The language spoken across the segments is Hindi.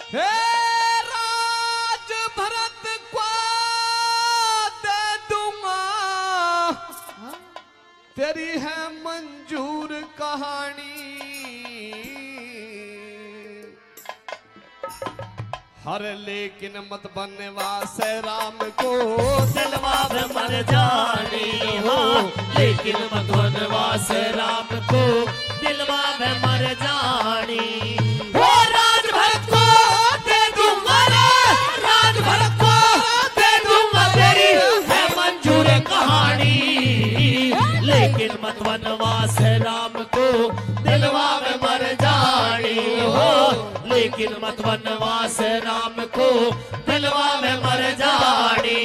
हे राज भरत को दे दूंगा, तेरी है मंजूर कहानी। हर लेकिन मत बनवासे राम को दिलवा में मर जानी हो, लेकिन मत बनवासे राम को दिलवा में मर जानी। वो राज भरत को दे दूंगा रे, राज भरत को दे दूंगा, तेरी है मंजूर कहानी। लेकिन मत बनवासे राम को दिलवा में मर जानी हो, लेकिन मत बनवास राम को दिलवा में मर जानी।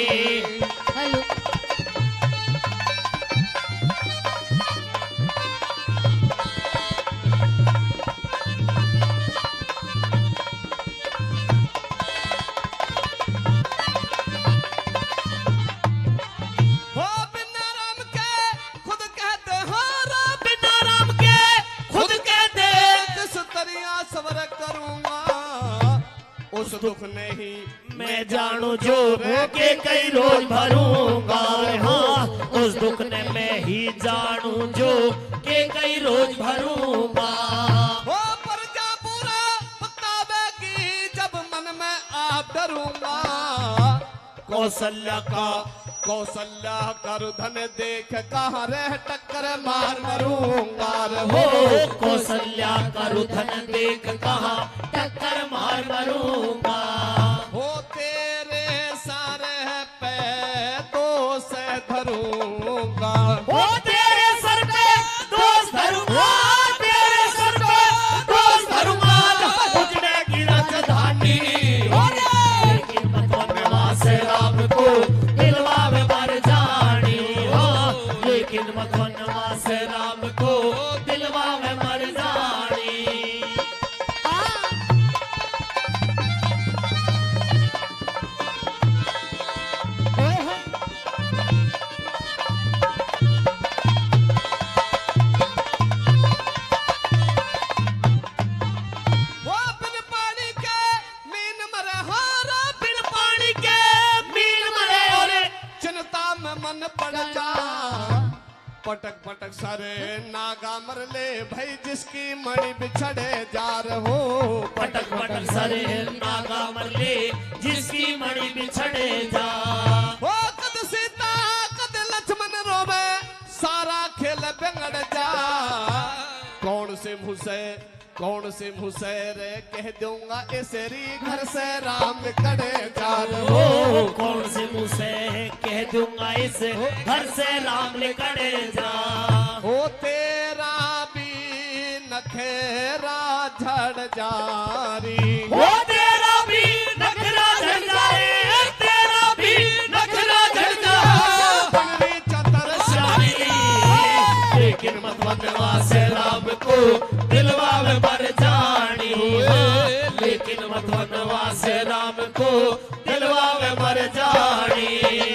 हो बिना राम के खुद कहते हो, बिना राम के खुद कहते जिस तरिया सबर करूंगा उस दुख नहीं मैं जानू जो के कई रोज भरूंगा। हाँ, उस दुख ने मैं ही जानू जो के कई रोज भरूंगा। हो प्रजा पूरा बतावेगी जब मन में आप डरूंगा। कौशल्या का रुधन देख कहाँ रह टक्कर मार मरूंगा। हो कौशल्या का रुधन देख कहाँ टक्कर मार मरूंगा। हो तेरे सारे पैदों से धरूंगा। हो तेरे सर पे दोष धरूंगा, तेरे सर पे दोष धरूंगा। उजड़ेगी राजधानी, लेकिन मत बनवास राम को दिलवा में मर जानी हो, लेकिन मत बनवास राम को दिलवा में मर जानी। वो बिन पानी के मीन मरे हारा, बिन पानी के मीन मरे और चिंता में मन पड़ जा। पटक पटक सारे नागा मर ले भाई जिसकी मणि बिछड़े जा रहो। पटक पटक सरे नागा मरले जिसकी मणि बिछड़े जा। वो कद सीता कद लक्ष्मण रोवे सारा खेल बिगड़ जा। कौन से मुँह से रे कह दूंगा इसरी घर से राम कड़े जा रहो। कौन से मुँह से कह दूंगा इस घर से राम निकले जा। हो तेरा भी नखेरा झड़ जारी। वो तेरा भी नखरा झड़ जाए, तेरा भी नखरा झड़ जाए। बनरी चतर शाही, लेकिन मत बनवास राम को दिलवा में मर जानी हो, लेकिन मत बनवास राम को दिलवा में मर जानी।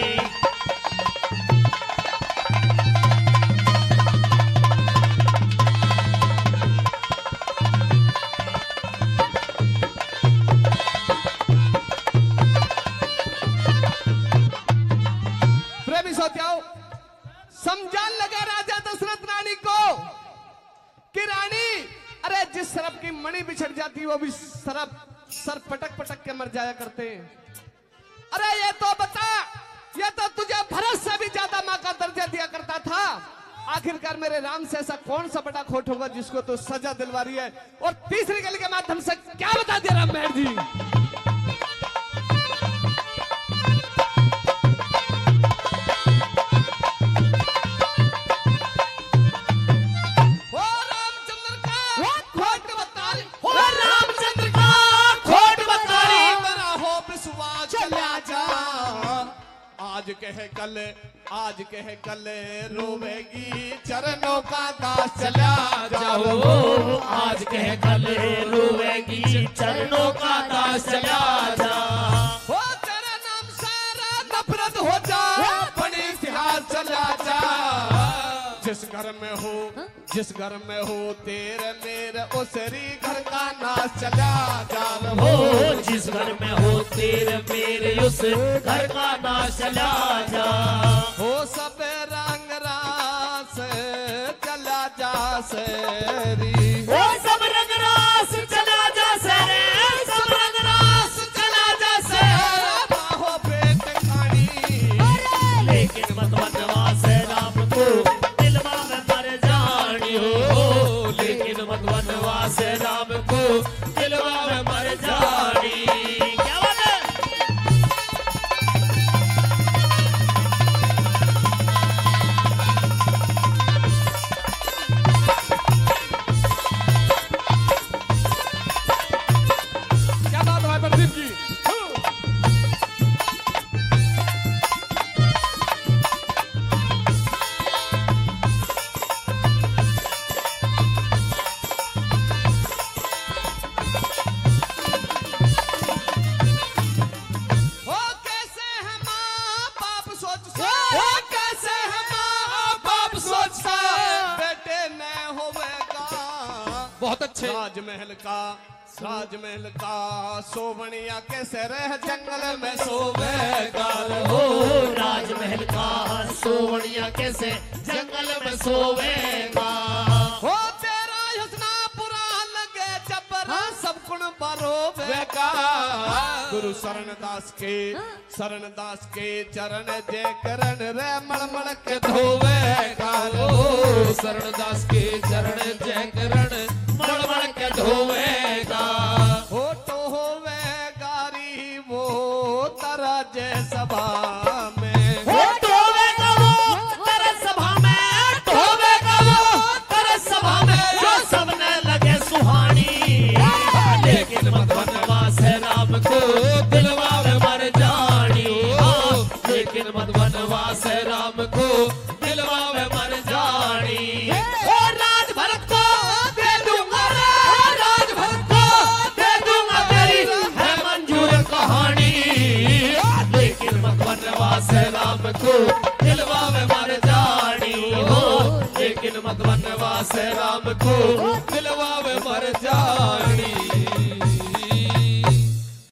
प्रेमी सोतियाओ, समझान लगा राजा दशरथ रानी को कि रानी अरे जिस सरप की मणि बिछड़ जाती वो भी सरप सर पटक पटक के मर जाया करते हैं। अरे ये तो बता, ये तो तुझे भरत से भी ज्यादा मां का दर्जा दिया करता था। आखिरकार मेरे राम से ऐसा कौन सा बड़ा खोट होगा जिसको तो सजा दिलवा रही है। और तीसरी गली के माध्यम से क्या बता दिया राम मेहर जी। आज कह कल रोवेगी चरणों का दास चला जाओ। आज कह कल रोवेगी चरणों का दास चला जा। हो तेरा नाम सारा नफरत हो जा, बड़ी इतिहास चला जा। जिस घर में हो तेरे मेरे उसरी घर का नाश चला जा। हो घर में हो तेरे मेरे उस घर का नाश चला जा। हो सब रंग रास चला जा सेरी, वो सब रंग रास चला जा सरे, सब रंग रास चला जा सरे। हो पेट खानी लेकिन मत वनवास राम को दिलवा में मर जानी हो, लेकिन मत वनवास राम को दिलवा में मर जानी। क्या बात है? क्या बात है प्रदीप जी। हो कैसे है माँ बाप सोचता, हो कैसे है माँ बाप सोचता, बेटे न होवेगा। बहुत अच्छे। राजमहल का सोवनिया कैसे रह जंगल में सोवेगा। हो राजमहल का सोवनिया कैसे जंगल में सोवेगा। हो तेरा हंसना बुरा लगे जबरा सब गुण बरोवेगा। गुरु शरणदास के चरण जय करण रे मलमल के धोवेगा। ओ शरणदास के चरण जय करण मड़मड़ के धोवेगा। हो तो होवेगा री वो तरा जय सभा में। वो धोवेगा वो तेरे सभा में, धोवेगा वो तेरे सभा में, जो सबने लगे सुहानी। लेकिन मत वनवास राम को दिलवा में मर जानी। लेकिन मत वनवास राम को दिलवा में मर जानी। ओ राज भरत को दे दूंगा रे, राज भरत को दे दूंगा, तेरी है मंजूर कहानी। लेकिन मत वनवास राम को दिलवा में मर जानी हो, लेकिन मत वनवास राम को दिलवा में मर जानी।